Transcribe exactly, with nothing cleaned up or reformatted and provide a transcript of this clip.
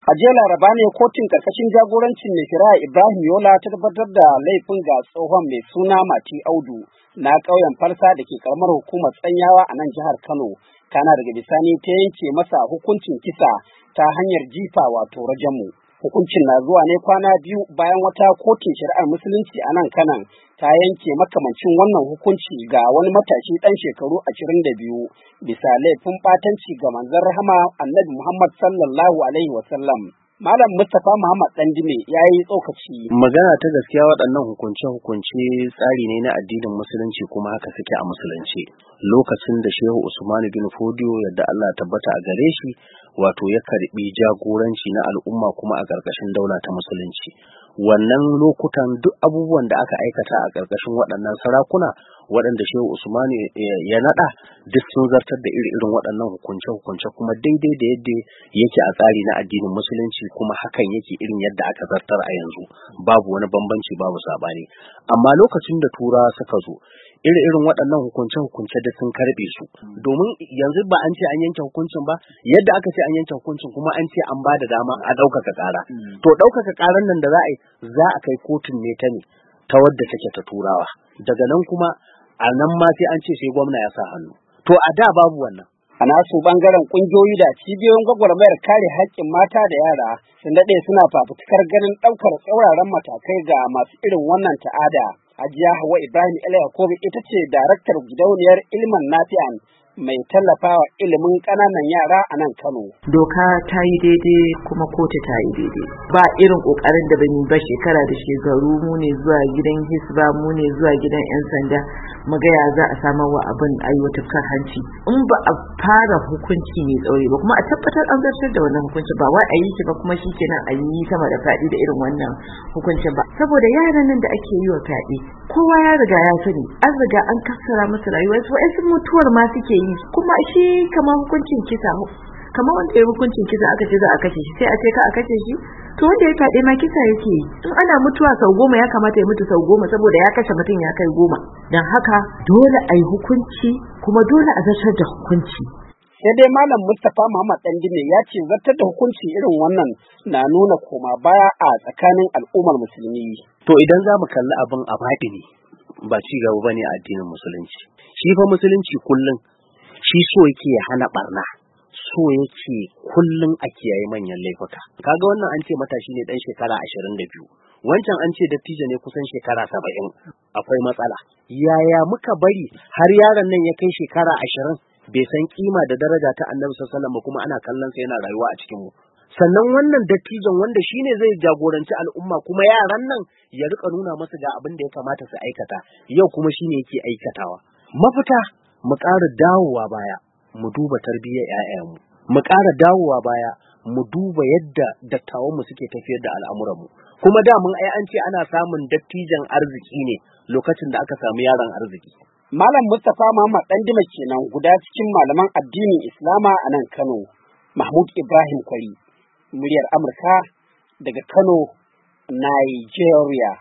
A jiya Laraba ne kotun karkashin jagorancin mai shari'a Ibrahim Yola ta tabbatar da laifin ga tsohon mai suna Mati Audu na ƙauyen Falsa da ke karamar hukumar Tsanyawa a nan jihar Kano. Kana daga bisani ta yanke masa hukuncin kisa ta hanyar jifa wato rajamu. Hukuncin na zuwa ne kwana biyu bayan wata kotun shari'ar musulunci a nan Kanan ta yanke makamancin wannan hukunci ga wani matashi ɗan shekaru ashirin da biyu bisa laifin ɓatanci ga manzon rahama Annabi Muhammad sallallahu alaihi wasallam. Malam Mustapha Muhammad Dandime ya yi tsokaci. Magana ta gaskiya waɗannan hukunce-hukunce tsari ne na addinin musulunci kuma haka suke a musulunci. Lokacin da Shehu Usman bin Fodiyo yadda Allah tabbata a gare shi wato ya karbi jagoranci na al'umma kuma a ƙarƙashin daula ta musulunci. Wannan lokutan duk abubuwan da aka aikata a ƙarƙashin waɗannan sarakuna waɗanda Shehu Usman ya naɗa duk sun zartar da iri-irin waɗannan hukunce-hukunce kuma daidai da yadda yake a tsari na addinin musulunci kuma hakan yake irin yadda aka zartar a yanzu babu wani bambanci babu sabani. Amma lokacin da turawa suka zo iri-irin waɗannan hukunce-hukunce da sun karɓe su domin yanzu ba an ce an yanke hukuncin ba yadda aka ce an yanke hukuncin kuma an ce an ba da dama a ɗaukaka ƙara to ɗaukaka ƙaran nan da za a yi za a kai kotun ne ta ne ta wadda take ta turawa daga nan kuma a nan ma sai an ce sai gwamna ya sa hannu to a da babu wannan. A nasu bangaren kungiyoyi da cibiyoyin gwagwarmayar kare haƙƙin mata da yara sun daɗe suna fafutukar ganin ɗaukar tsauraran matakai ga masu irin wannan ta'ada. Hajiya Hauwa Ibrahim El Yakubu ita ce daraktar gidauniyar Ilman Nafi'an mai tallafawa ilimin ƙananan yara a nan Kano. Doka ta yi daidai kuma kotu ta yi daidai. Ba irin ƙoƙarin da ban yi ba shekara da shekaru mu ne zuwa gidan hisba mu ne zuwa gidan 'yan sanda mu ga ya za a samar wa abin aiwatar kan hanci. In ba a fara hukunci mai tsauri ba kuma a tabbatar an zartar da wannan hukunci ba wai a yi shi ba kuma shi kenan a yi sama da faɗi da irin wannan hukuncin ba. Saboda yaran nan da ake yi wa fyaɗe kowa ya riga ya sani an riga an kassara musu rayuwarsu wa'yansu mutuwar ma suke yi kuma shi kamar hukuncin kisa kamar wanda ya hukuncin kisa aka ce za a kashe shi sai a ce ka a kashe shi to wanda ya fyaɗe ma kisa yake in ana mutuwa sau goma ya kamata ya mutu sau goma saboda ya kashe mutum ya kai goma don haka dole a yi hukunci kuma dole a zartar da hukunci. Sai dai Malam Mustapha Muhammad Dandime ya ce zartar da hukunci irin wannan na nuna koma baya a tsakanin al'ummar musulmi. To idan za mu kalli abin a baɗini ba ci gaba ba ne a addinin musulunci. Shi fa musulunci kullum shi so yake ya hana barna, so yake kullum a kiyaye manyan laifuka. Kaga wannan an ce matashi ne ɗan shekara ashirin da biyu. Wancan an ce dattijo ne kusan shekara saba'in. Akwai matsala. Yaya muka bari har yaron nan ya kai shekara ashirin bai san kima da daraja ta Annabi sallallahu alaihi wasallam kuma ana kallon sa yana rayuwa a cikin mu. Sannan wannan dattijon wanda shine zai jagoranci al'umma kuma yaran nan ya rika nuna masa ga abin da ya kamata su aikata yau kuma shine yake aikatawa. Mafita mu ƙara dawowa baya mu duba tarbiyyar ƴaƴanmu mu ƙara dawowa baya mu duba yadda dattawanmu suke tafiyar da al'amuranmu kuma da mun ai an ce ana samun dattijan arziki ne lokacin da aka samu yaron arziki. Malam Mustapha Muhammad Dandime kenan guda cikin malaman addinin Islama a nan Kano. Mahmud Ibrahim Kwari, muryar Amurka daga Kano, Nigeria.